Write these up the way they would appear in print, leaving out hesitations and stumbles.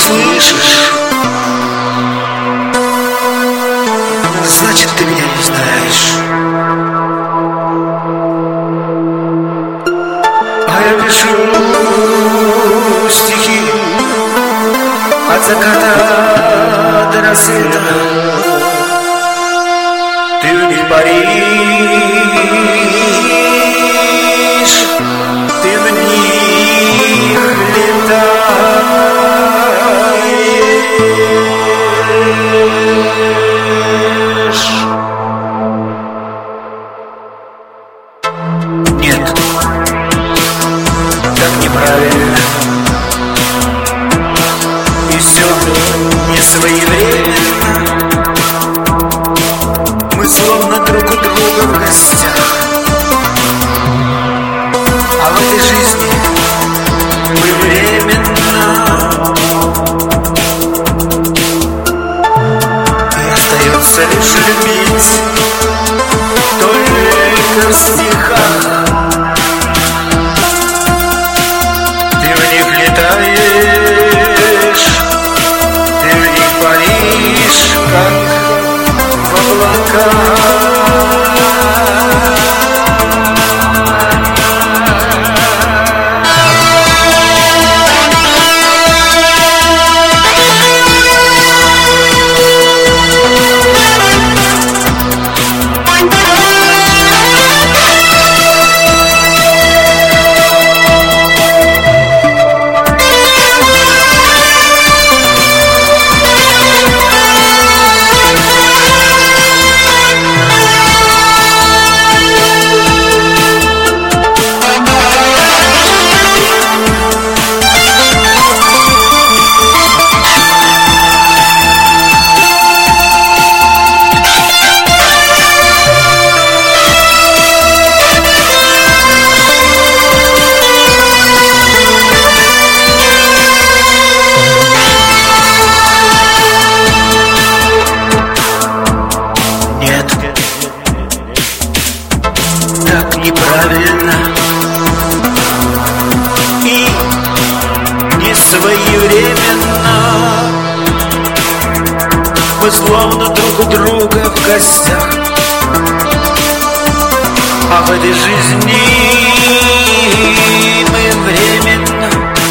слышишь, значит, ты меня не знаешь. А я пишу стихи от заката до рассвета. Ты в них паришь, ты в них летаешь. Нет, так неправильно, и все не своевременно. Мы словно друг у друга в гостях, а в этой жизни мы временно. И остается лишь любить только в стихах. Ты в них летаешь, ты в них паришь, как в облаках. Так неправильно и не своевременно. Мы словно друг у друга в гостях, а в этой жизни мы временно.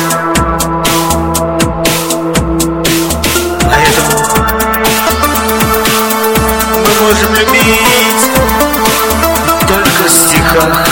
Поэтому мы можем любить только в стихах.